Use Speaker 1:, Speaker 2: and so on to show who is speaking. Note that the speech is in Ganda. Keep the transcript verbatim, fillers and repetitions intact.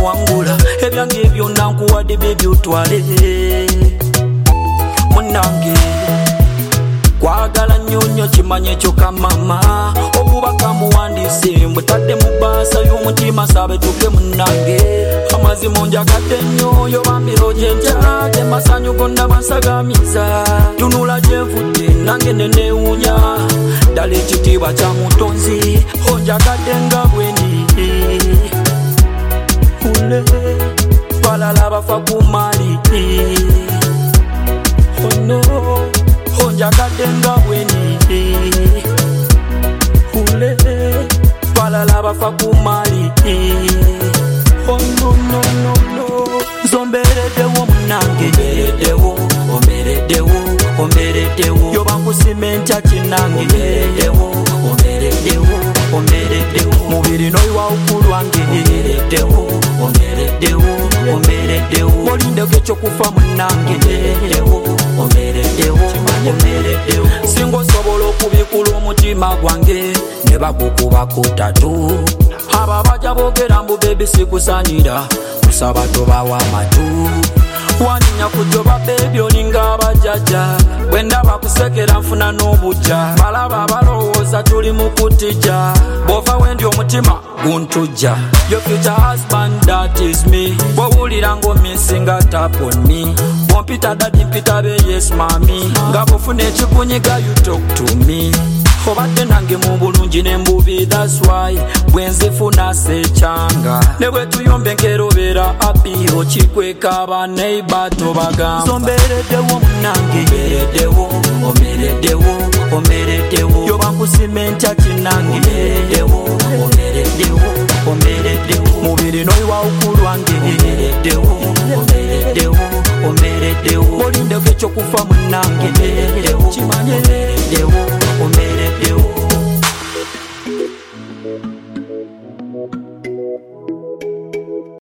Speaker 1: muwangula ebyange byonna nkuwadde bebyo twale munange kwagala nnyo nnyo kimanye kyokka mama obubaka muwandiise mbutadde mu bbaasa y'omutima sabe tuke munange amazima onjagadde nnyo yo bambiro gyenkya temasanyu gonna bansagamiza tunula gyenvudde nange nenewuunya ddala ekitiibwa kya mutonzi onjagadde nga bwendi ule balala bafa ku mali ono onjagadde nga bwendi ule balala bafa ku mali oh no no no no zombereddewo munange mbereddewo ombereddewo ombereddewo yo bankusimentya kinange mbereddewo ombereddewo ombereddewo mubiri noyiwa ukulu wange mbereddewo ombereddewo ombereddewo olindeko ekyokufa munange mbereddewo ombereddewo ombereddewo singa osobola okubikula omutima gwange ne bagukubako tatu aba bajja boogera mbu bebi sikusanira kusaba tobawa amatu waninya kujoba bebi olinga abajjajja bwendaba kusekera nfuna n'obujja balaba balowooza tuli mu kutijja bw'ova wendi omutima guntujja your future husband that is me bw'owulira ng'omisinga tap on me bw'ompita dadi mpita be yes mami nga bw'ofuna ekikunyiga you talk to me obadde nange mu bulungi n'embubi that's why bwenzifuna sekyanga ne bwe tuyombe nkerobeera api okikweka abaneiba tobagamba zombereddewo munange mbereddewo omereddewo omereddewo yo bankusimentya kinange mbereddewo omereddewo omereddewo mubiri noyiwa ukulu wange mbereddewo omereddewo omereddewo olindeko ekyokufa munange mbereddewo kimanye